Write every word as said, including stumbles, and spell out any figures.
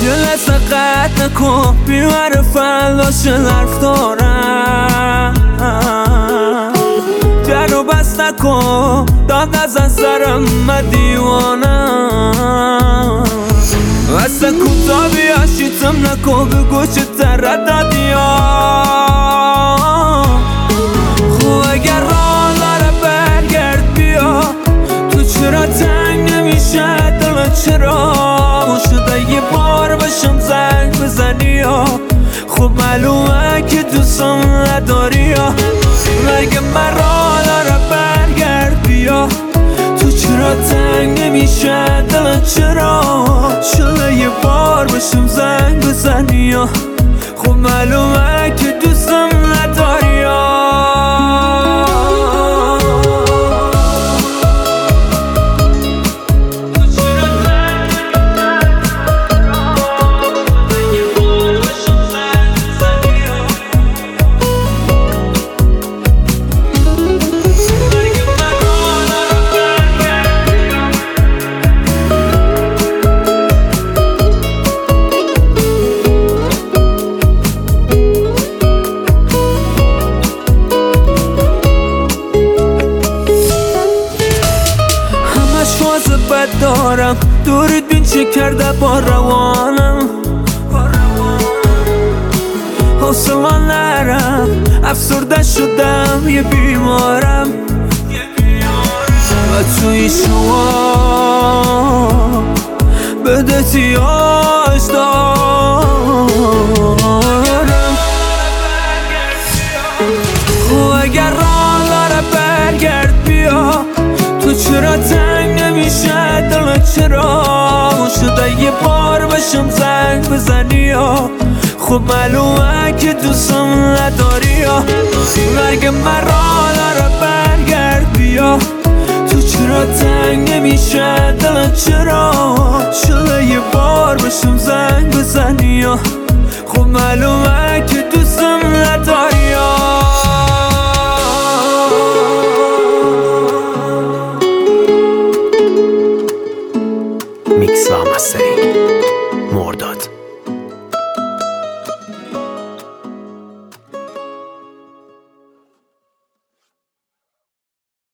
یه لحظه قطع نکن بیمار فلاش حرف دارم در رو بست نکن داد نزن سرم من دیوانم اصلا کوتا بیا شیطم نکن بگو چه ترددی ها خب اگر راه داره برگرد بیا تو چرا تنگ نمیشه دل چرا شده یه بار بشم زنگ بزنی یا خب معلومه که دوستم نداری یا مگه من راه داره برگرد بیا تو چرا تنگ نمیشه دل چرا شده یه بار بشم زنگ بزنی یا خب معلومه که دوستم نداری یا بد دارم دورت بین چه کرده با روانم حوصله نرم افسرده شدم یه بیمارم و توی شما بده تیاش دارم خب اگر راه داره برگرد بیا تو چرا تنگ نمیشه دل چرا شده یه بار بشم زنگ بزنی یا خب معلومه که دوستم نداری یا مگه من راه داره برگرد بیا تو چرا تنگ نمیشه دل چرا شده یه بار بشم زنگ بزنی یا خب معلومه که دوستم نداری یا Mix Mastering.